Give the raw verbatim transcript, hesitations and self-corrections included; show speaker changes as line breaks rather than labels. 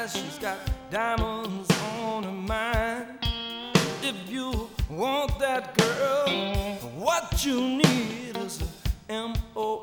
eyes, she's got diamonds on her mind. If you want that girl, what you need is a M O